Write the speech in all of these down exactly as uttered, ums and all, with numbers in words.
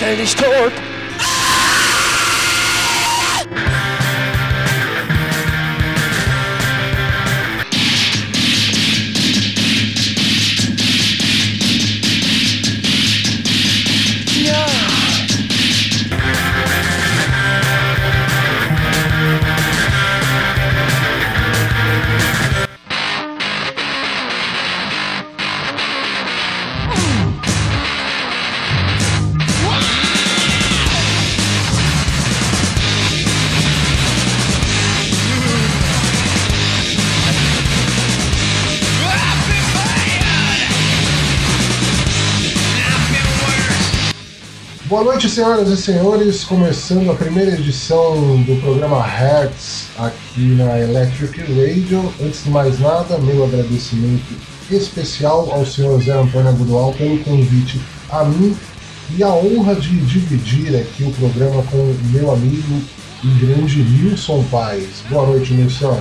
Stell dich tot! Boa noite, senhoras e senhores, começando a primeira edição do programa Hertz aqui na Electric Radio. Antes de mais nada, meu agradecimento especial ao senhor Zé Antônio Agudoal pelo convite a mim e a honra de dividir aqui o programa com o meu amigo e grande Nilson Paes. Boa noite, Nilson.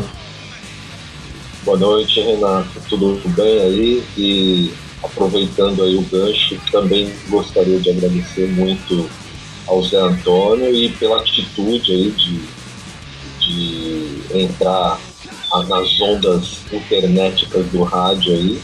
Boa noite, Renato. Tudo bem aí? E aproveitando aí o gancho, também gostaria de agradecer muito ao Zé Antônio e pela atitude aí de, de entrar nas ondas internéticas do rádio aí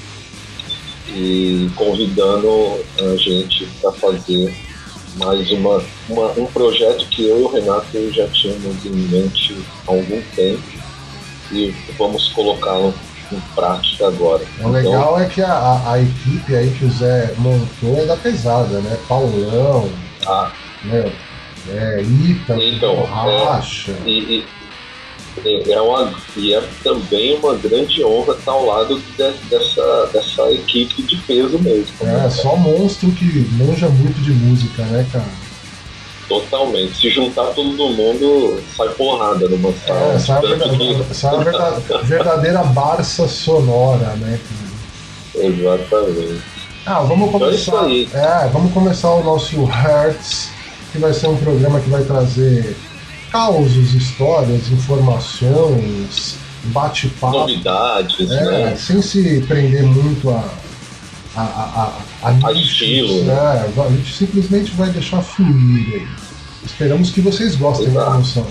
e convidando a gente para fazer mais uma, uma, um projeto que eu e o Renato já tínhamos em mente há algum tempo e vamos colocá-lo em prática agora. O legal então, é que a, a, a equipe aí que o Zé montou é da pesada, né? Paulão, ah, né? É, Ita, então, Borracha. É, e, e, é uma, e é também uma grande honra estar ao lado de, dessa, dessa equipe de peso mesmo. É, né, só monstro que manja muito de música, né, cara? Totalmente. Se juntar todo mundo, sai porrada numa sala. É, sai a verdadeira, sai a verdadeira, verdadeira Barça sonora, né, cara? Exatamente. Ah, vamos começar. Então é isso aí. É, vamos começar o nosso Hertz, que vai ser um programa que vai trazer causos, histórias, informações, bate-papo. Novidades, é, né? Sem se prender muito a. A, a, a, a, a estilo. Né? A gente simplesmente vai deixar fluir aí. Esperamos que vocês gostem da emoção.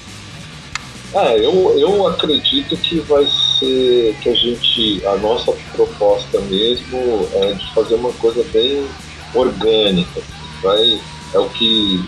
É, eu, eu acredito que vai ser que a gente, a nossa proposta mesmo é de fazer uma coisa bem orgânica. Vai, é o que,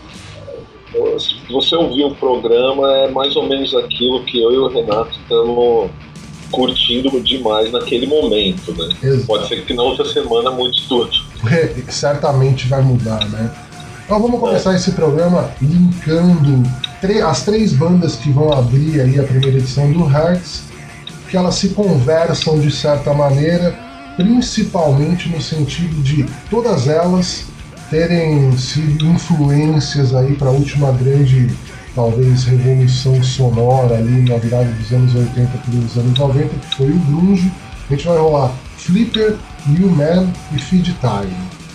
se você ouvir o programa, é mais ou menos aquilo que eu e o Renato estamos curtindo demais naquele momento, né? Exato. Pode ser que na outra semana mude tudo. Certamente vai mudar, né? Então vamos começar é. esse programa linkando as três bandas que vão abrir aí a primeira edição do Hertz, que elas se conversam de certa maneira, principalmente no sentido de todas elas terem sido influências aí para a última grande, talvez, revolução sonora ali na virada dos anos oitenta para os anos noventa, que foi o grunge. A gente vai rolar Flipper, New Man e Feed Time.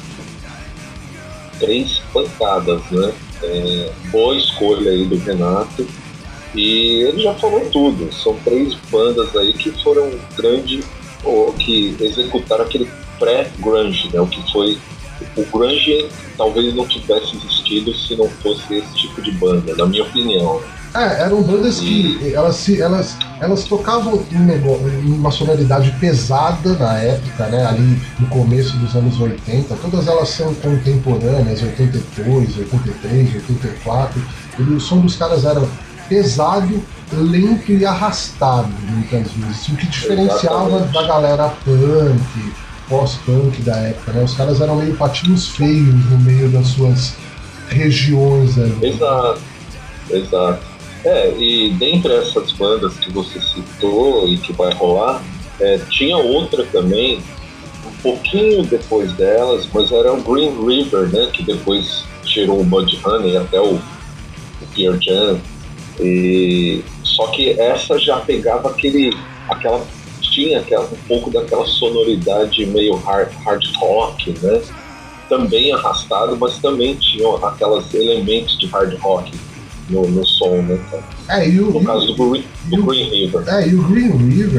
Três pancadas, né? É, boa escolha aí do Renato. E ele já falou tudo. São três bandas aí que foram grande, ou que executaram aquele pré-grunge, né? O que foi o grunge talvez não tivesse existido se não fosse esse tipo de banda, na minha opinião. É, eram bandas que elas, se, elas, elas tocavam em, negócio, em uma sonoridade pesada na época, né? Ali no começo dos anos oitenta. Todas elas são contemporâneas, oitenta e dois, oitenta e três, oitenta e quatro. E o som dos caras era pesado, lento e arrastado, muitas vezes. O que diferenciava Exatamente. da galera punk, pós-punk da época, né? Os caras eram meio patinhos feios no meio das suas regiões ali. Exato, exato. É, e dentre essas bandas que você citou e que vai rolar, é, tinha outra também, um pouquinho depois delas, mas era o Green River, né? Que depois tirou o Mudhoney e até o, o Pearl Jam. E, só que essa já pegava aquele, aquela tinha aquela, um pouco daquela sonoridade meio hard, hard rock, né? Também arrastado, mas também tinha aqueles elementos de hard rock no, no som, né, cara? É, e o, no e caso o, do, Green, do o, Green River. É, e o Green River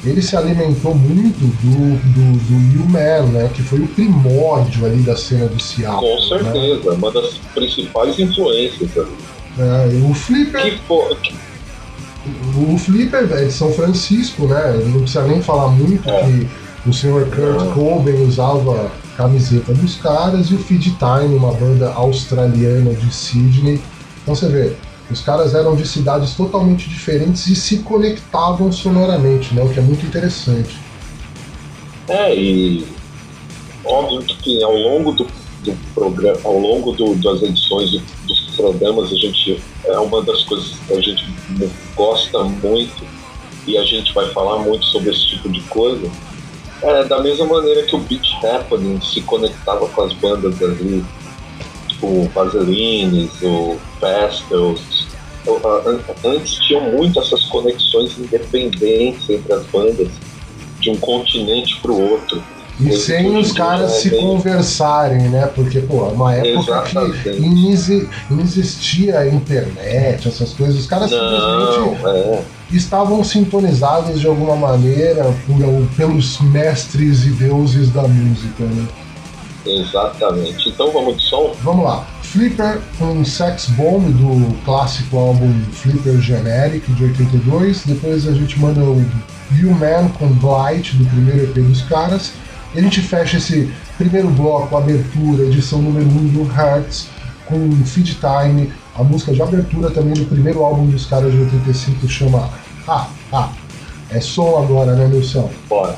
ele se alimentou muito do, do, do New Man, né? Que foi o primórdio ali da cena do Seattle. Com certeza, né? Uma das principais influências ali. É, o Flipper. Que for, que... O Flipper é de São Francisco, né? Não precisa nem falar muito é. que o senhor Kurt é. Cobain usava camiseta dos caras, e o Feed Time, uma banda australiana de Sydney. Então você vê, os caras eram de cidades totalmente diferentes e se conectavam sonoramente, né? O que é muito interessante. É, e óbvio que ao longo do, do programa, ao longo do, das edições do, dos programas, a gente é uma das coisas que a gente gosta muito, e a gente vai falar muito sobre esse tipo de coisa. É, da mesma maneira que o Beat Happening se conectava com as bandas ali, tipo o Vaselines, o Pastels. Antes tinham muito essas conexões independentes entre as bandas, de um continente para o outro. E sem os caras se bem... conversarem, né? Porque, pô, é uma época Exatamente. que inexi- inexistia a internet, essas coisas. Os caras Não, simplesmente é. estavam sintonizados de alguma maneira por, pelos mestres e deuses da música, né? Exatamente. Então vamos de som? Vamos lá. Flipper com Sex Bomb, do clássico álbum Flipper Generic, de oitenta e dois. Depois a gente manda o You Man com Blight, do primeiro E P dos caras. E a gente fecha esse primeiro bloco, abertura, edição número um do Hearts, com Feed Time, a música de abertura também do primeiro álbum dos caras de oitenta e cinco, chama Ah, Ah. É som agora, né, Nilson? Bora.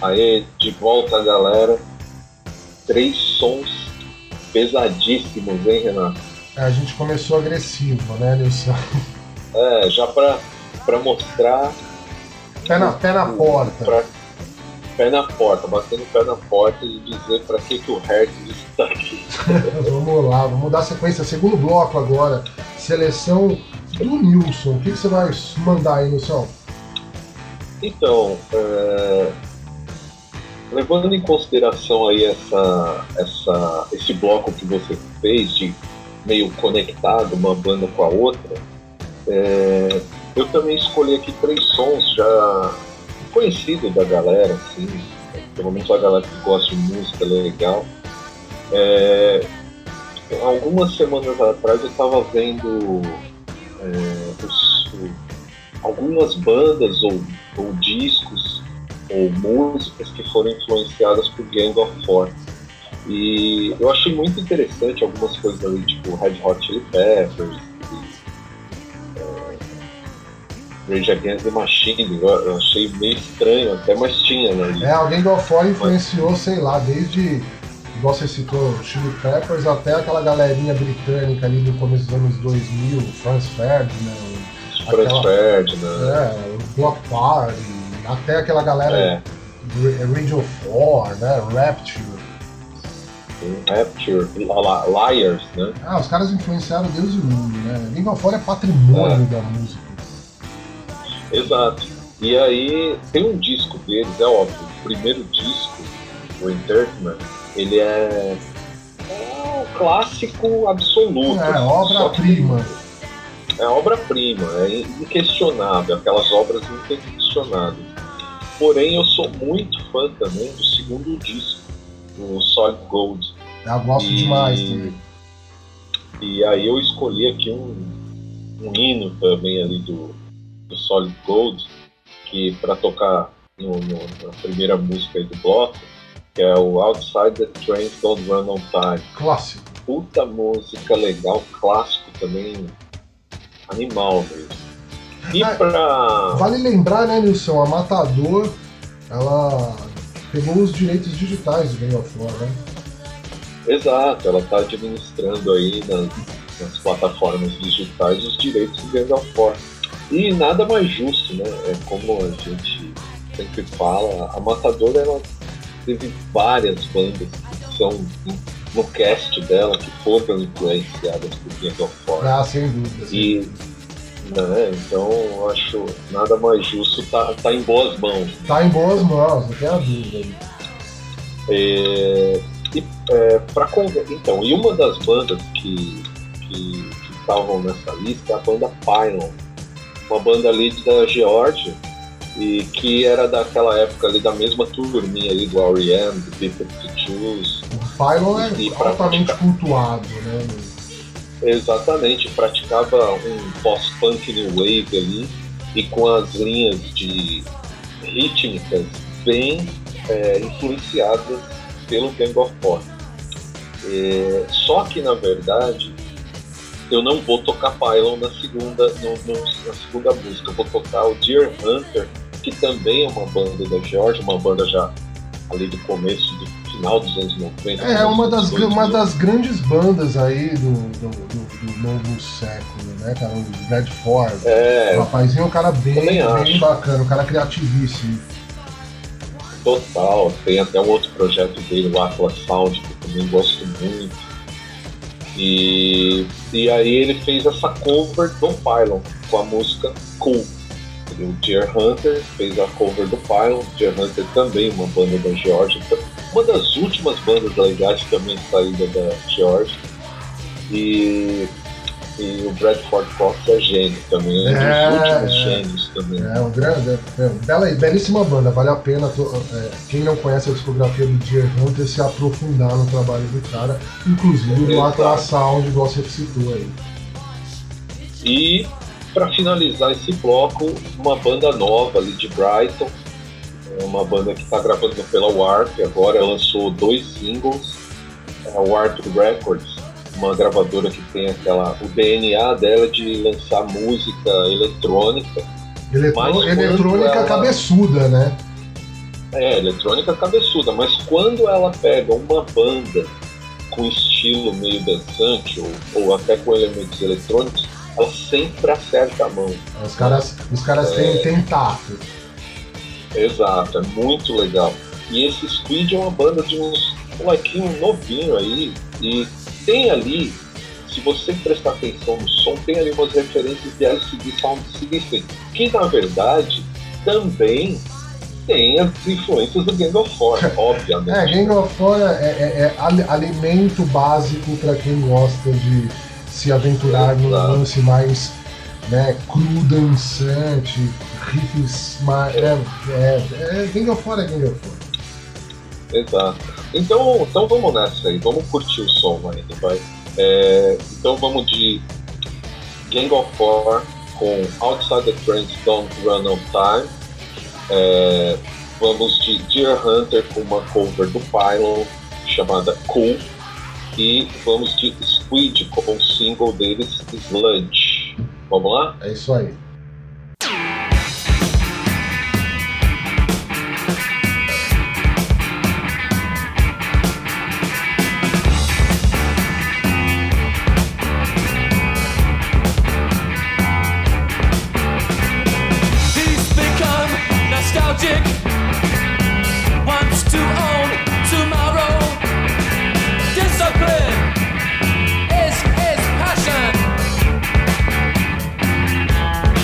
Aí, de volta, galera. Três sons pesadíssimos, hein, Renato? É, a gente começou agressivo, né, Nilson? É, já pra, pra mostrar... Pé na, pé na porta. Pra, pé na porta, batendo o pé na porta e dizer pra que, que o Hertz está aqui. Vamos lá, vamos dar sequência. Segundo bloco agora. Seleção do Nilson. O que, que você vai mandar aí, Nilson? Então, é... levando em consideração aí essa, essa, esse bloco que você fez de meio conectado uma banda com a outra, é... eu também escolhi aqui três sons já conhecidos da galera, assim, pelo menos a galera que gosta de música legal. É... Algumas semanas atrás eu estava vendo é, os, o, algumas bandas ou, ou discos ou músicas que foram influenciadas por Gang of Four. E eu achei muito interessante algumas coisas ali, tipo Red Hot Chili Peppers, e, é, Rage Against the Machine. Eu, eu achei meio estranho até, mas tinha, né? É, o Gang of Four influenciou, sei lá, desde... igual você citou, Chili Peppers, até aquela galerinha britânica ali do começo dos anos dois mil, Franz Ferdinand, Franz aquela, Ferdinand, é, o Block Party, até aquela galera é. Radio four, né, Rapture. Rapture, Liars, né? Ah, os caras influenciaram Deus e o mundo, né? Gang of Four é patrimônio é. da música. Exato. E aí, tem um disco deles, é óbvio, o primeiro disco, o Entertainment, ele é, é um clássico absoluto. É, obra-prima. É obra-prima, é inquestionável, aquelas obras inquestionáveis. Porém, eu sou muito fã também do segundo disco, o Solid Gold. Eu gosto e, demais também. E aí eu escolhi aqui um, um hino também ali do, do Solid Gold, que para tocar no, no, na primeira música aí do bloco, que é o Outside the Trains Don't Run on Time. Clássico. Puta música legal, clássico também, animal mesmo. E ah, pra... Vale lembrar, né, Nilson, a Matador, ela pegou os direitos digitais do Gang of Four, né? Exato, ela tá administrando aí nas, nas plataformas digitais os direitos do Gang of Four. E nada mais justo, né? É como a gente sempre fala, a Matador, ela teve várias bandas que são no cast dela que foram influenciadas por Gang of Four. Ah, sem dúvida. Sem e, dúvida. Né, então eu acho nada mais justo, tá, tá em boas mãos. Tá em boas mãos, não tem a dúvida. É, e, é, pra, então, e uma das bandas que estavam nessa lista é a banda Pylon, uma banda ali da Geórgia, e que era daquela época ali, da mesma turminha ali do R E M, do B cinquenta e dois. O Pylon é altamente praticar... cultuado, né? Exatamente, praticava um post-punk new wave ali, e com as linhas de rítmicas bem é, influenciadas pelo Gang of Four. É, só que, na verdade, eu não vou tocar Pylon na segunda, no, no, na segunda música, eu vou tocar o Deer Hunter, que também é uma banda da Geórgia, uma banda já ali do começo, do final dos anos noventa. É, uma das, uma das grandes bandas aí do, do, do, do novo século, né, cara? O Red Four. É, o rapazinho é um cara bem, bem bacana, um cara criativíssimo. Total, tem até um outro projeto dele, o Atlas Sound, que eu também gosto muito. E, e aí ele fez essa cover do Pylon com a música Cool. O Deer Hunter fez a cover do Pylon. Deer Hunter também, uma banda da Geórgia, uma das últimas bandas legais também saída da Geórgia. E, e o Bradford Cox é gênio também, é um é, dos últimos gênios também. É, um grande, é, bela, belíssima banda, vale a pena. To, é, quem não conhece a discografia do Deer Hunter se aprofundar no trabalho do cara, inclusive no Atlas Sound, igual você citou aí. E para finalizar esse bloco, uma banda nova ali de Brighton, uma banda que está gravando pela Warp, agora lançou dois singles, a Warp Records, uma gravadora que tem aquela, o D N A dela de lançar música eletrônica. Eletro, eletrônica ela... cabeçuda, né? É, eletrônica cabeçuda, mas quando ela pega uma banda com estilo meio dançante ou, ou até com elementos eletrônicos, ela sempre acerta a mão. Os caras, os caras é... têm, têm tato. Exato, é muito legal. E esse Squid é uma banda de uns molequinho novinho aí, e tem ali, se você prestar atenção no som, tem ali umas referências de L C D Sound System, que na verdade também tem as influências do Gang of Four, obviamente. É, Gang of Four é, é, é alimento básico para quem gosta de se aventurar num lance mais, né, cru, dançante, riffs mais. É, é, é, Gang of Four é Gang of Four. Exato. Então, então vamos nessa aí, vamos curtir o som ainda, vai. É, então vamos de Gang of Four com Outside the Trains Don't Run On Time. É, vamos de Deer Hunter com uma cover do Pylon chamada Cool. E vamos de Squid com o single deles, Sludge. Vamos lá? É isso aí. Wants to own tomorrow. Discipline is his passion.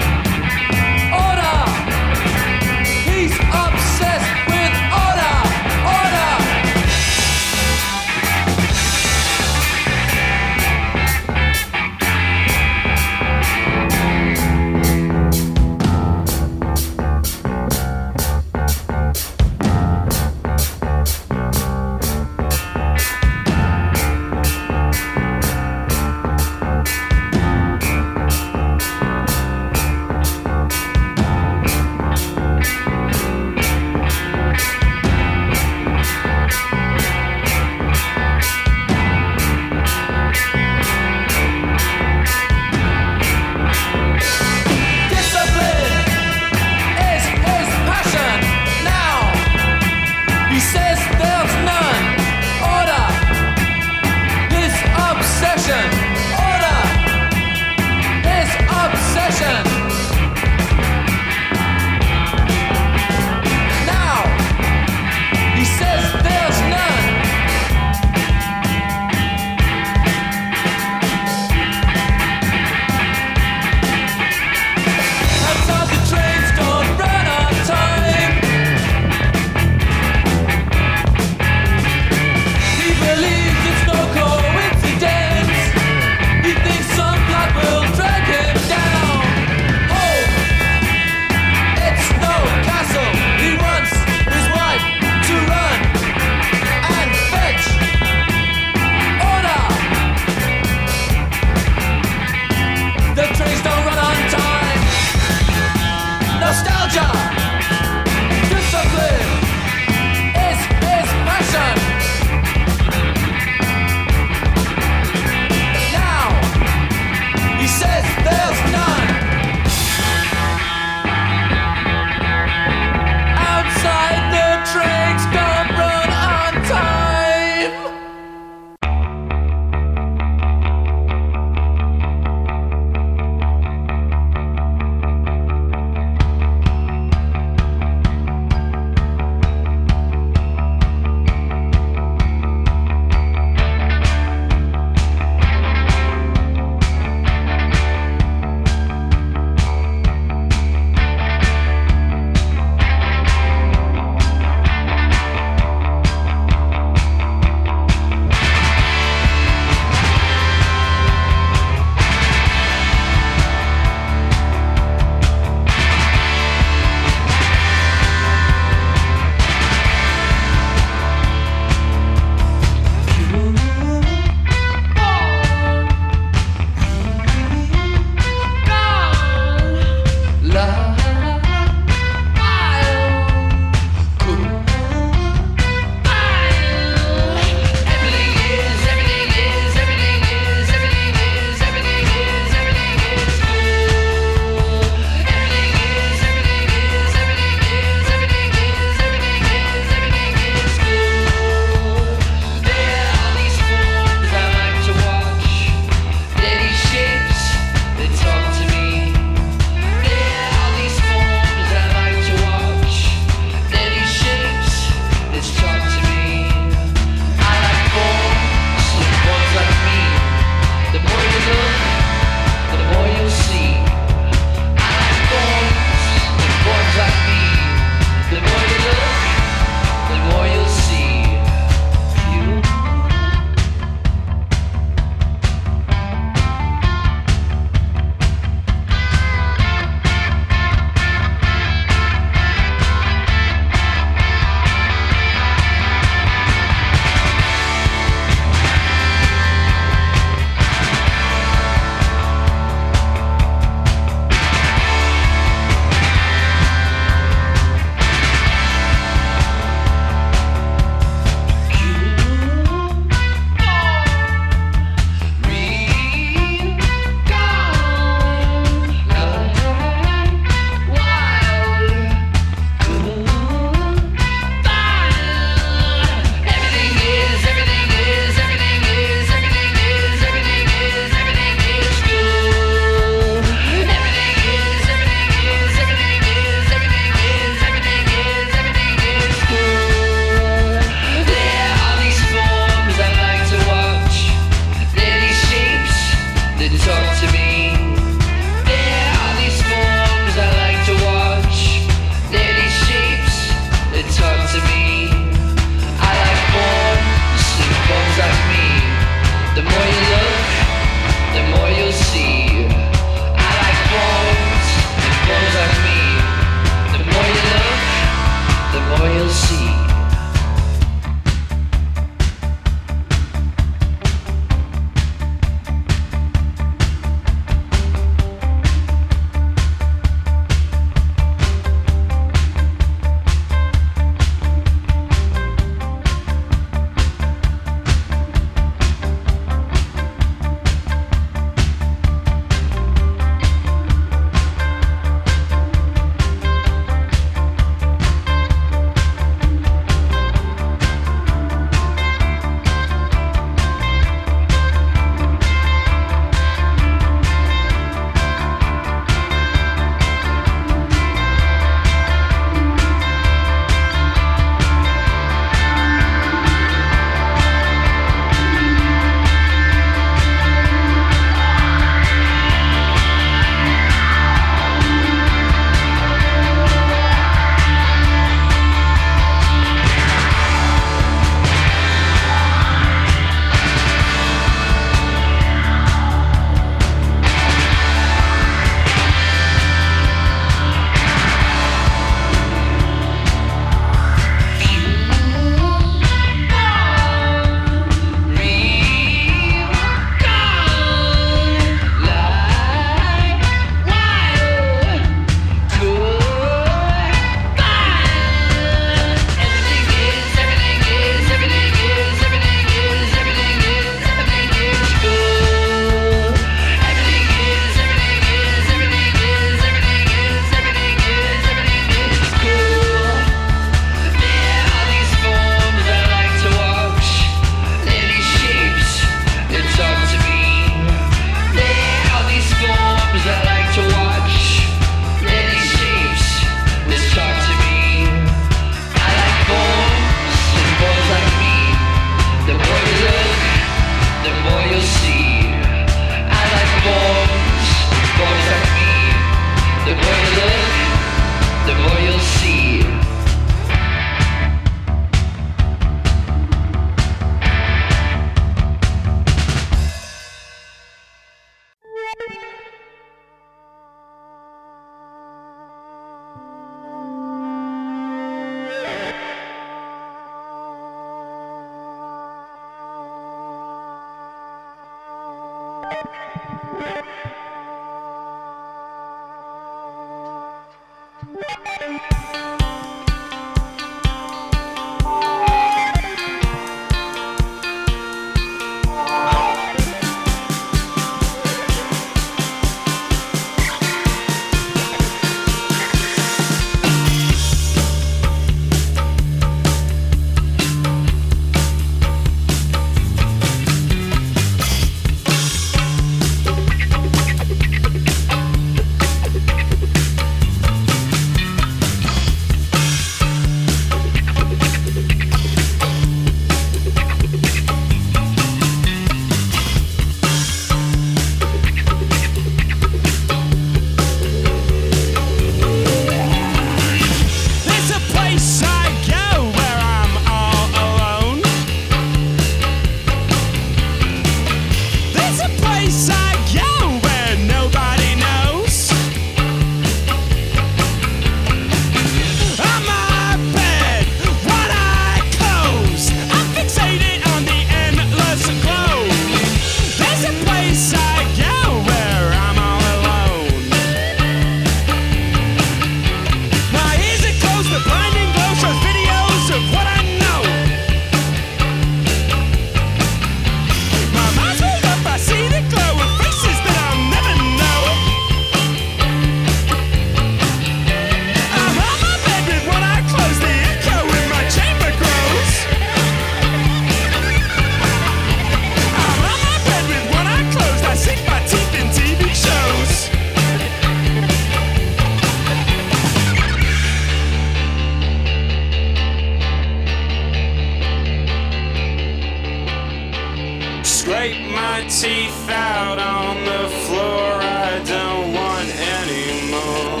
Teeth out on the floor, I don't want any more.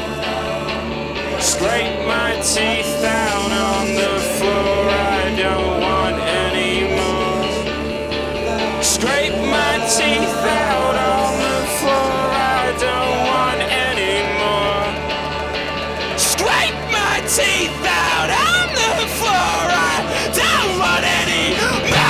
Scrape my teeth out on the floor, I don't want any more. Scrape my teeth out on the floor, I don't want any more. Scrape my teeth out on the floor, I don't want any more.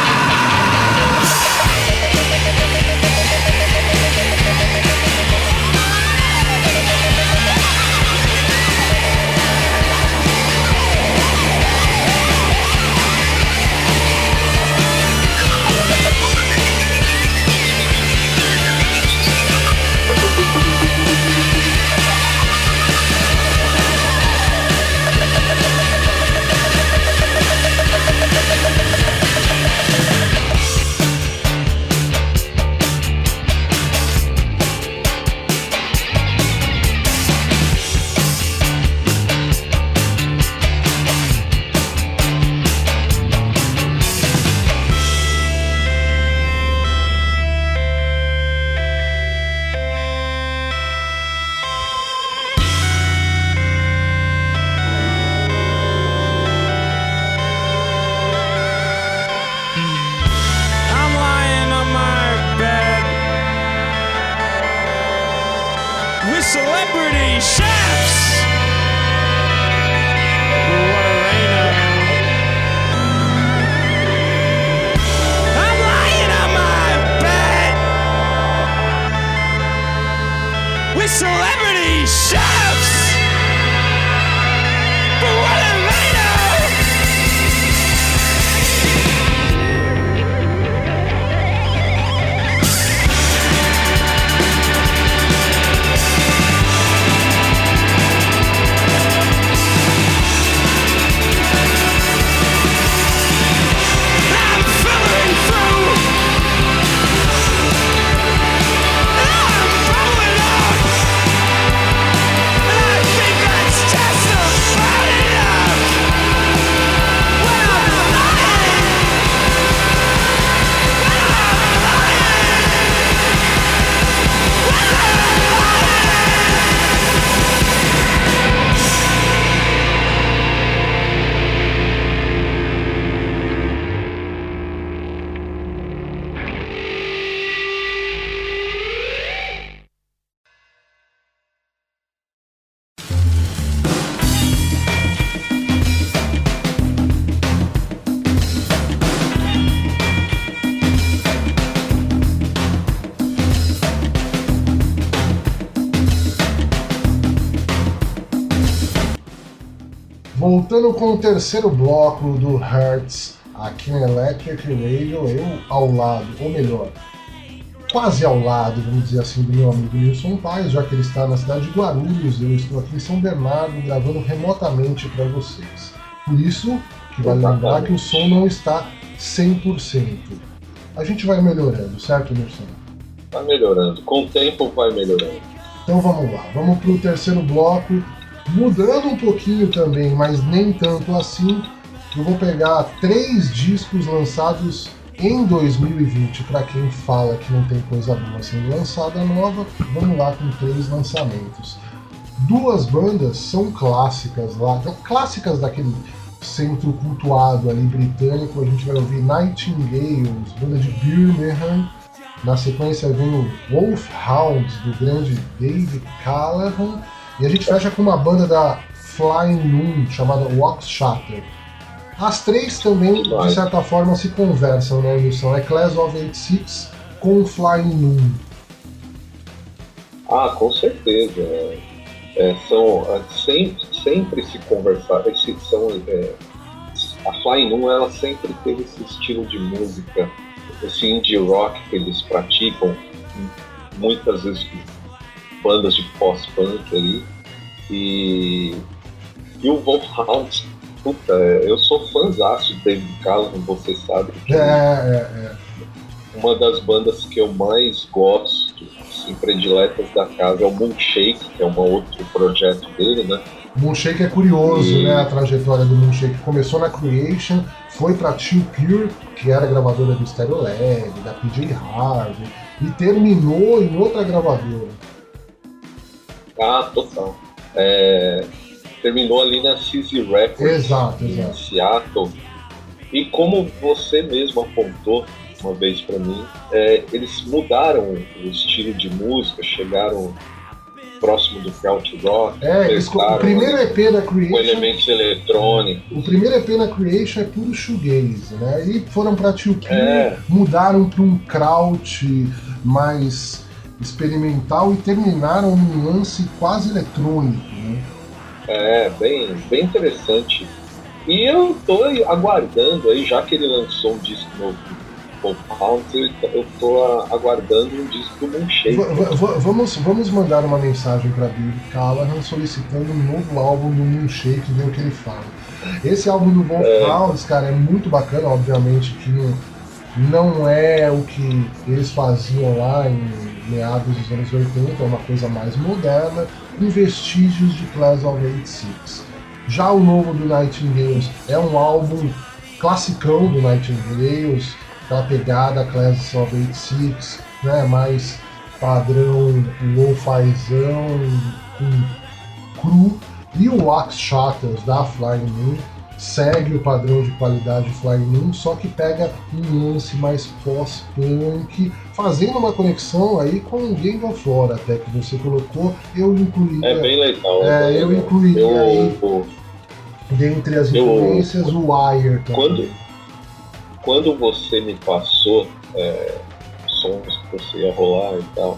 Celebrity chefs, but what do they know? I'm lying on my bed with celebrity chefs, but what do they know? voltando com o terceiro bloco do Hertz aqui na Electric Radio, eu ao lado, ou melhor, quase ao lado, vamos dizer assim, do meu amigo Nilson Paes, já que ele está na cidade de Guarulhos, eu estou aqui em São Bernardo gravando remotamente para vocês. Por isso que vale lembrar que o som não está cem por cento. A gente vai melhorando, certo, Nilson? Vai melhorando, com o tempo vai melhorando. Então vamos lá, vamos para o terceiro bloco, mudando um pouquinho também, mas nem tanto assim. Eu vou pegar três discos lançados em dois mil e vinte, para quem fala que não tem coisa boa sendo lançada nova, vamos lá com três lançamentos. Duas bandas são clássicas lá, clássicas daquele centro cultuado ali britânico. A gente vai ouvir Nightingales, banda de Birmingham. Na sequência vem o Wolfhound, do grande David Callahan. E a gente fecha com uma banda da Flying Nun, chamada Waxshater. As três também, de certa forma, se conversam, né, Wilson? É Class of oitenta e seis com Flying Nun. Ah, com certeza. É, são, é, sempre, sempre se conversar. São, é, a Flying Nun, ela sempre teve esse estilo de música, esse indie rock que eles praticam, muitas vezes bandas de post-punk ali. E, e o Wolfhound, puta, eu sou fãzaço de David Callahan, você sabe que é, é, é. uma das bandas que eu mais gosto, assim, prediletas da casa, é o Moonshake, que é um outro projeto dele, né? O Moonshake é curioso, e... né, a trajetória do Moonshake. Começou na Creation, foi pra Too Pure, que era a gravadora do Stereolab, da P J Harvey, e terminou em outra gravadora. Ah, total. É... Terminou ali na C Z Records, exato, em exato. Seattle. E como você mesmo apontou uma vez para mim, é, eles mudaram o estilo de música, chegaram próximo do Kraut Rock. É, eles, o primeiro E P da Creation, com elementos eletrônicos. O primeiro E P da Creation é puro shoegaze, né? E foram para Too Pure, é. mudaram para um Kraut mais experimental e terminaram num lance quase eletrônico, né? É, bem, bem interessante. E eu tô aguardando aí, já que ele lançou um disco novo do Wolfhound, eu tô aguardando um disco do Moonshake. V- v- vamos, vamos mandar uma mensagem para David Callahan solicitando um novo álbum do Moonshake e ver o que ele fala. Esse álbum do Wolfhound, é. cara, é muito bacana, obviamente que não, não é o que eles faziam lá em meados dos anos oitenta, é uma coisa mais moderna, com vestígios de Class of oitenta e seis. Já o novo do Nightingales é um álbum classicão do Nightingales, aquela pegada Class of oitenta e seis, né, mais padrão lo-fizão, com cru. E o Waxshater da Flying Nun segue o padrão de qualidade Flying Nun, só que pega um lance mais pós-punk, fazendo uma conexão aí com o Gang of War, até que você colocou. Eu incluiria. É bem legal. É, é eu legal. incluiria eu, aí, eu, dentre as eu, influências, o Wire também. Quando, quando você me passou é, sons que você ia rolar e tal,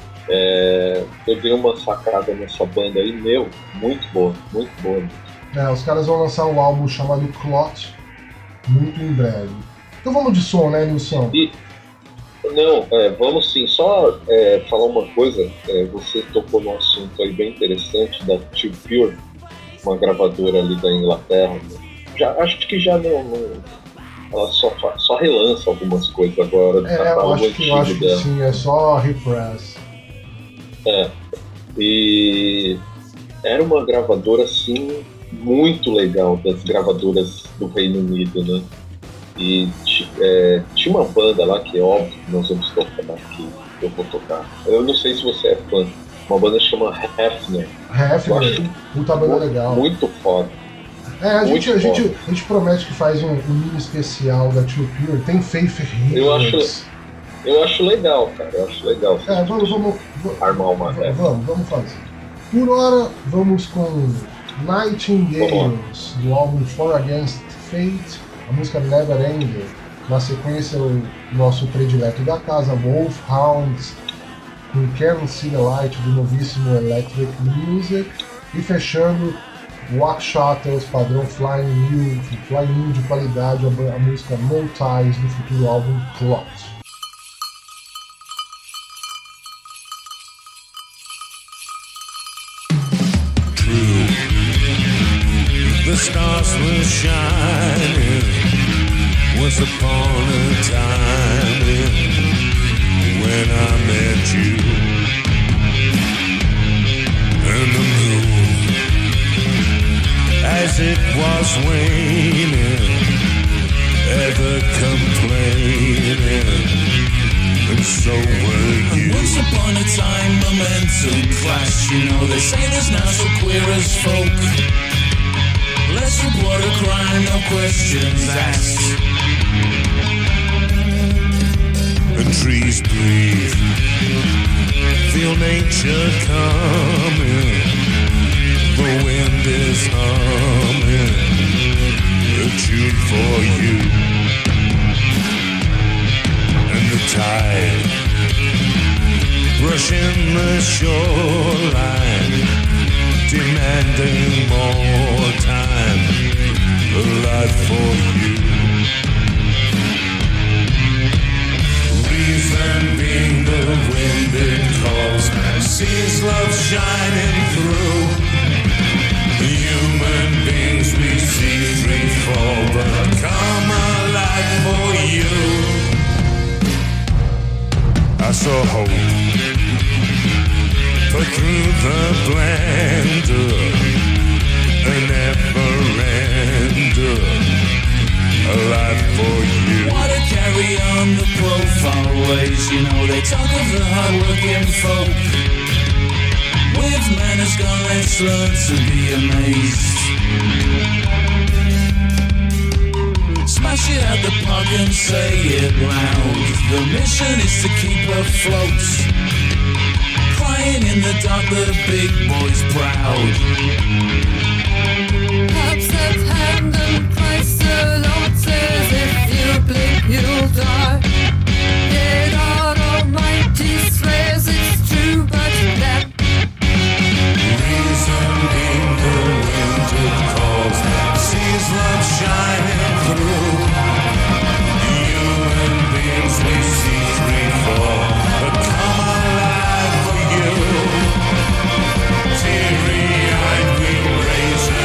é, eu dei uma sacada nessa banda aí, meu, muito boa, muito boa. É, os caras vão lançar um álbum chamado Clot muito em breve. Então vamos de som, né, Nilson? E, não, é, vamos sim, só é, falar uma coisa, é, você tocou num assunto aí bem interessante da Too Pure, uma gravadora ali da Inglaterra. Né? Já, acho que já não, não ela só, só relança algumas coisas agora do é, catálogo eu acho antigo que, eu acho que dela. sim, é só repress. É, e era uma gravadora assim muito legal, das gravadoras do Reino Unido, né? E é, tinha uma banda lá que é óbvio que nós vamos tocar aqui, eu vou tocar. Eu não sei se você é fã, uma banda chama Hefner. Hefner, puta banda legal. Muito foda. É, a gente, muito a, gente, foda. a gente promete que faz um, um mini especial da Too Pure, tem Faith Healers. Eu acho, eu acho legal, cara, eu acho legal. É, vamos, vamos, vamos armar uma vamos, vamos, vamos fazer. Por hora, vamos com Nightingales, do álbum For Against Fate, a música Never Ending. Na sequência, o nosso predileto da casa, Wolfhounds, com Can't See the Light, do novíssimo Electric Music. E fechando Walk Shuttles, padrão Flying New, Flying New de qualidade, a, a música No Ties do futuro álbum Clock. True, the stars were shining once upon a time when I met you, and the moon as it was waning, ever complaining, and so were you. Once upon a time, momentum clash. You know they say there's now so queer as folk. Let's report a crime, no questions asked. And trees breathe, feel nature coming. The wind is humming a tune for you, and the tide brushing the shoreline, demanding more time, a life for you. Reason being the wind it calls, sees love shining through. Human beings we see free fall, but come alive for you. I saw hope put through the blender, a never-ender, alive for you. What to carry on the profile ways, you know they talk of the hard-working folk. With manners gone, let's learn to be amazed. Smash it out the park and say it loud. The mission is to keep afloat. Crying in the dark, the big boy's proud. Perhaps that hand and Christ alone says if you blink you'll die. Yet God Almighty swears it's true, but that sees love shining through. Human beings we see free fall, but come alive for you. Teary-eyed we raise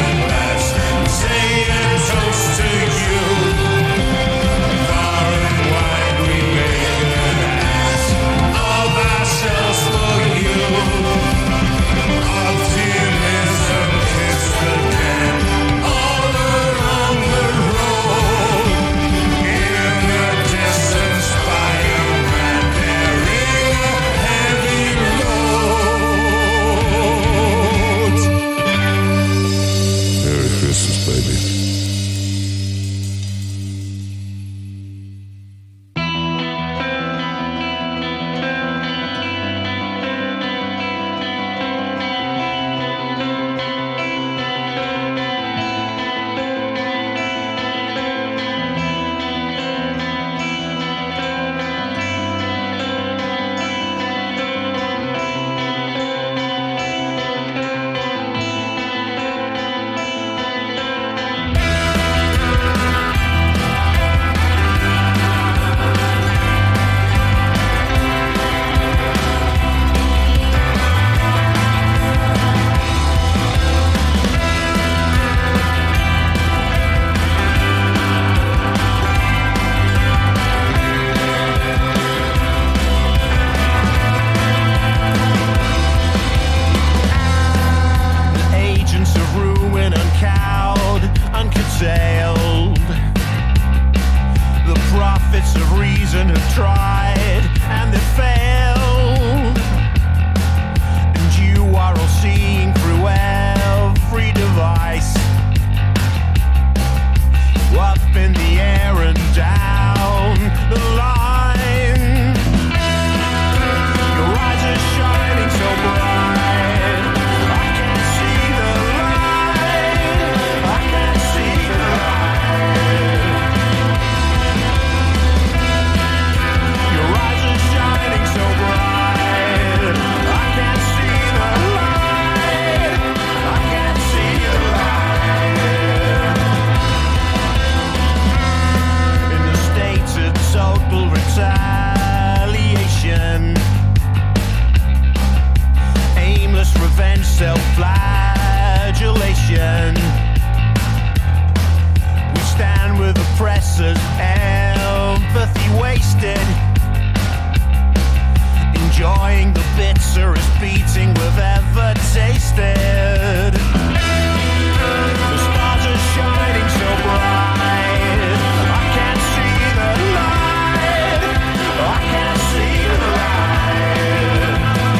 enjoying the bitterest beating we've ever tasted. The stars are shining so bright, I can't see the light, I can't see the light.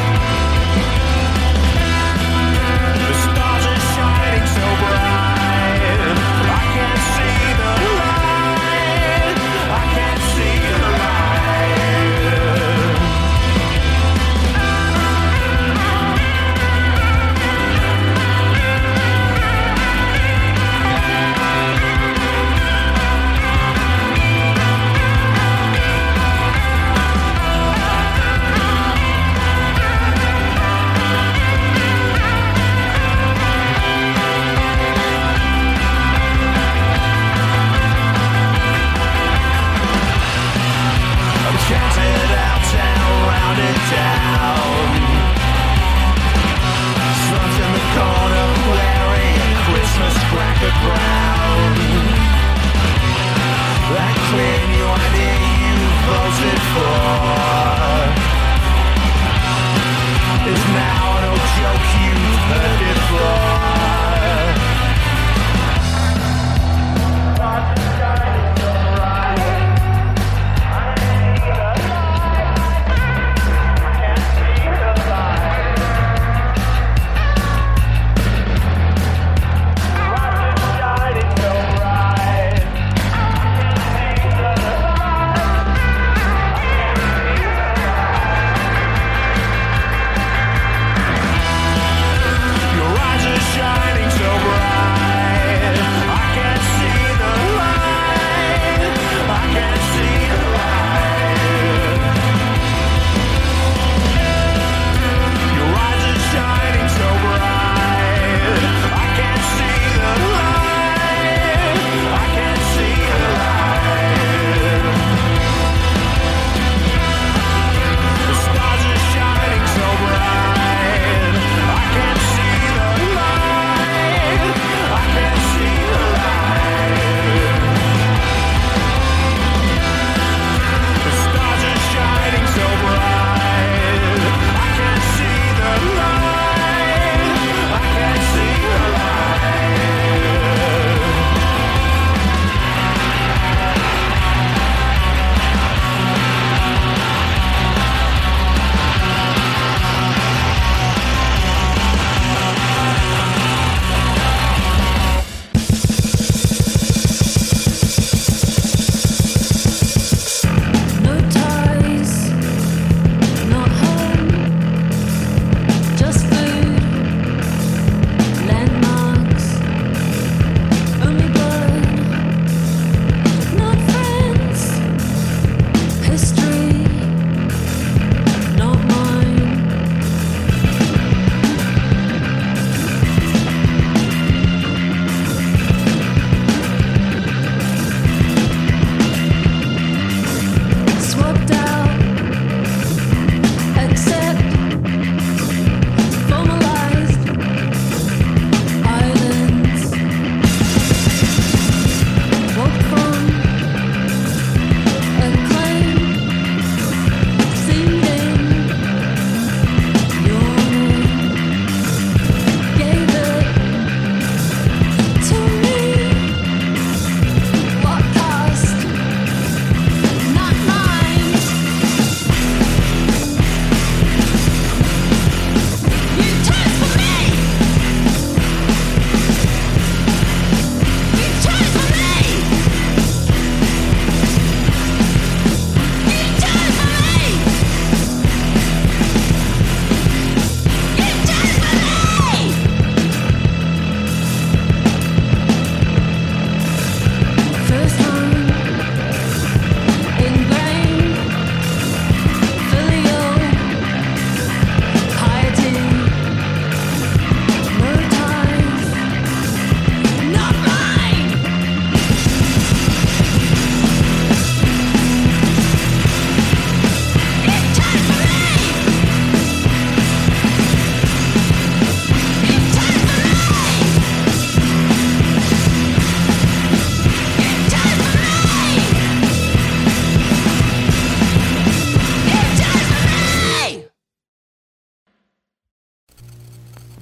The stars are shining so bright, I can't see the light, I can't see the light.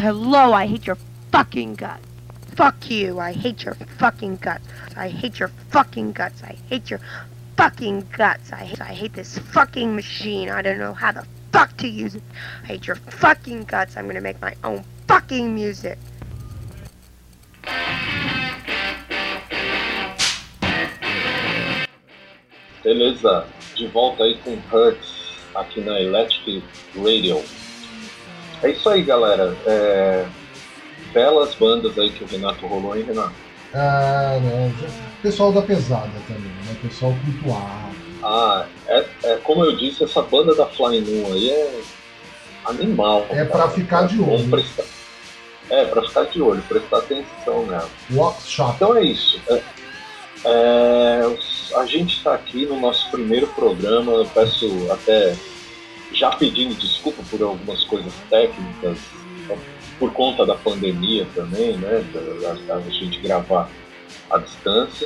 Hello, I hate your fucking guts. Fuck you, I hate your fucking guts. I hate your fucking guts. I hate your fucking guts. I hate, I hate this fucking machine. I don't know how the fuck to use it. I hate your fucking guts. I'm gonna make my own fucking music. Beleza, de volta aí com Hertz aqui na Electric Radio. É isso aí, galera. É... Belas bandas aí que o Renato rolou, hein, Renato? Ah, né? Pessoal da pesada também, né? Pessoal cultuado. Ah, é, é como eu disse, essa banda da Flying Nun aí é animal. É pra ficar de olho. Prestar... É, pra ficar de olho, prestar atenção nela. Workshop. Então é isso. É, é, a gente está aqui no nosso primeiro programa. Eu peço até, já pedindo desculpa por algumas coisas técnicas, por conta da pandemia também, né? Da, da gente gravar à distância.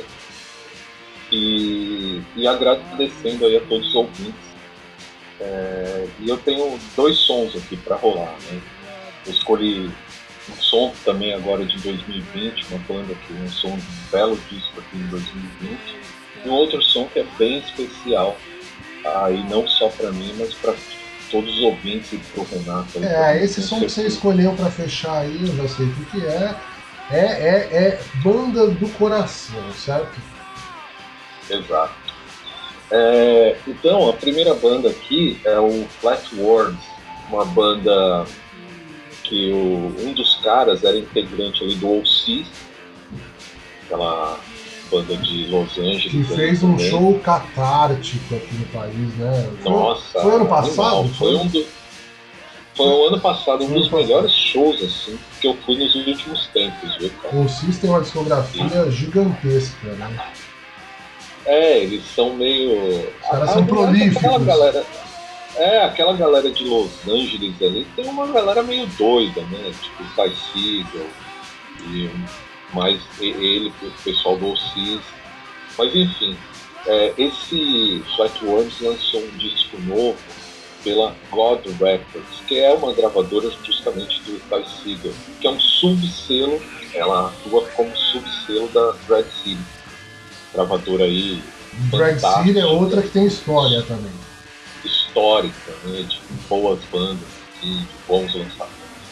E, e agradecendo aí a todos os ouvintes. É, e eu tenho dois sons aqui para rolar, né? Eu escolhi um som também agora de dois mil e vinte, uma banda que um som de um belo disco aqui em dois mil e vinte, e um outro som que é bem especial, aí não só para mim, mas para todos os ouvintes e pro Renato. É, esse som que você escolheu para fechar aí, eu já sei o que é. É, é, é Banda do Coração, certo? Exato. É, então, a primeira banda aqui é o Flatworms, uma banda que o, um dos caras era integrante ali do O C, aquela banda de Los Angeles. Que fez um também. Show catártico aqui no país, né? Nossa, foi ano passado? Foi, um do, foi o ano passado, um dos melhores shows assim, que eu fui nos últimos tempos, viu, cara? O Cis tem uma discografia Sim. gigantesca, né? É, eles são meio... Os caras são prolíficos. Aquela galera, é, aquela galera de Los Angeles ali, tem uma galera meio doida, né? Tipo o Ty Segall e mais ele, o pessoal do O C. Mas enfim, é, esse Flatworms lançou um disco novo pela God Records, que é uma gravadora justamente do Ty Segall, que é um subselo, ela atua como subselo da Drag City, gravadora aí. Drag City é outra que tem história também. Histórica, né, de boas bandas, assim, de bons lançamentos.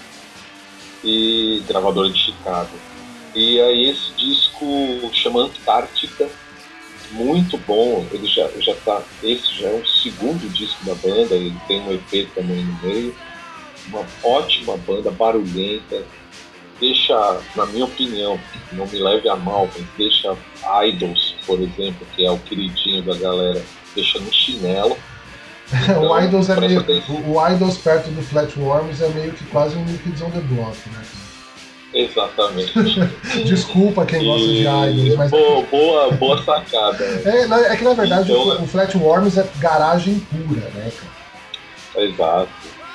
E gravadora de Chicago. E aí esse disco chama Antártica, muito bom. Ele já, já tá, esse já é o segundo disco da banda, ele tem um E P também no meio. Uma ótima banda, barulhenta. Deixa, na minha opinião, não me leve a mal, mas deixa Idols, por exemplo, que é o queridinho da galera, deixa no chinelo. Então, o, Idols é meio, o, o Idols perto do Flatworms é meio que quase um New Kids on the Block, né? Exatamente. Desculpa quem gosta e... de Idols, mas... Boa, boa, boa sacada. É, é que na verdade então, o, o Flatworms é garagem pura, né, cara? Exato.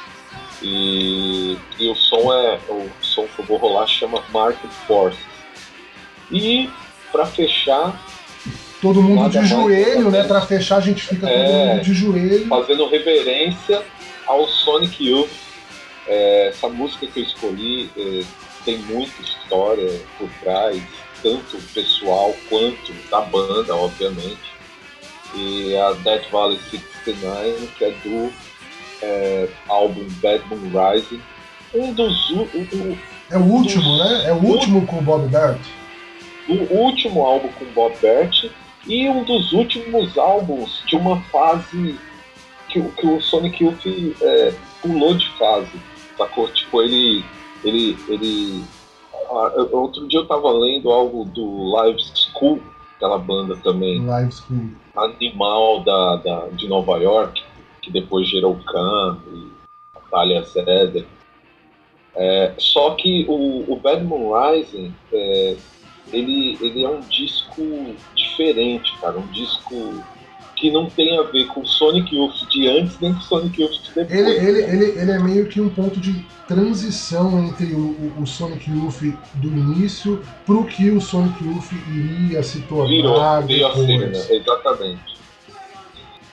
E, e o som é o som que eu vou rolar chama Market Forces. E pra fechar, todo mundo de joelho, né? Pra fechar a gente fica é, todo mundo de joelho, fazendo reverência ao Sonic Youth. É, essa música que eu escolhi é, tem muita história por trás, tanto pessoal quanto da banda, obviamente. E a Death Valley sessenta e nove, que é do É, álbum Bad Moon Rising, um dos o, o, é o último, dos, né? É o último com o Bob Bert. O último álbum com o Bob Bert e um dos últimos álbuns de uma fase que, que o Sonic Youth é, pulou de fase, sacou? Tipo, ele, ele, ele ah, outro dia eu tava lendo algo do Live School, aquela banda também, Live School, animal da, da, de Nova York, que depois gerou o Khan e a Talia Zeder. É, só que o, o Bad Moon Rising, é, ele, ele é um disco diferente, cara, um disco que não tem a ver com o Sonic Youth de antes nem com o Sonic Youth de depois. Ele, ele, ele, ele é meio que um ponto de transição entre o, o, o Sonic Youth do início pro que o Sonic Youth iria se tornar Virou, veio a depois. ser, né? Exatamente.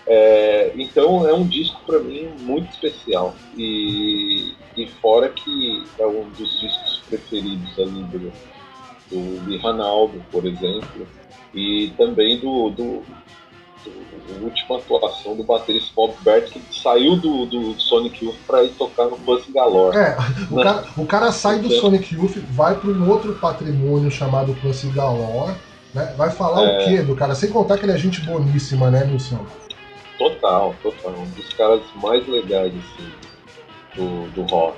É, então é um disco para mim muito especial e, e fora que é um dos discos preferidos ali do, do Lee Ranaldo, por exemplo, e também do, do, do, do última atuação do baterista Bob Bert, que saiu do, do Sonic Youth para ir tocar no Pussy Galore. É, o, né? cara, o cara sai do Sonic Youth, vai para um outro patrimônio chamado Pussy Galore, né? Vai falar é... o quê do cara? Sem contar que ele é gente boníssima, né, Nilson? Total, total. Um dos caras mais legais assim, do, do rock.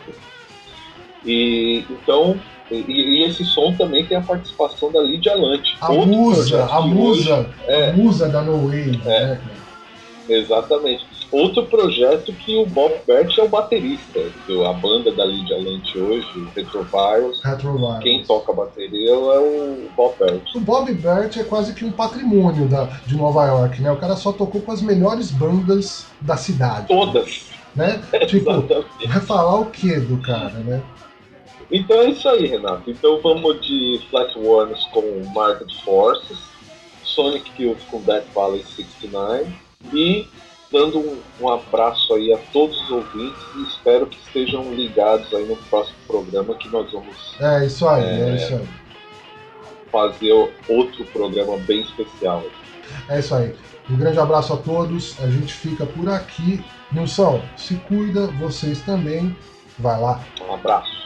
E então, e, e esse som também tem a participação da Lydia Lante. A musa, a musa, hoje, é, a musa da No Way, é, né? Exatamente. Outro projeto que o Bob Bert é o baterista. A banda da Lydia Lante hoje, Retrovirus, Retrovirus. Quem toca a bateria é o Bob Bert. O Bob Bert é quase que um patrimônio da, de Nova York, né? O cara só tocou com as melhores bandas da cidade. Todas. Né? Tipo, vai falar o que do cara, né? Então é isso aí, Renato. Então vamos de Flatworms com Market Forces, Sonic Youth com Death Valley sessenta e nove e dando um, um abraço aí a todos os ouvintes e espero que estejam ligados aí no próximo programa que nós vamos é isso aí, é, é isso aí. fazer outro programa bem especial. É isso aí. Um grande abraço a todos, a gente fica por aqui. Nilson, se cuida, vocês também. Vai lá. Um abraço.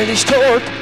unfinished torque.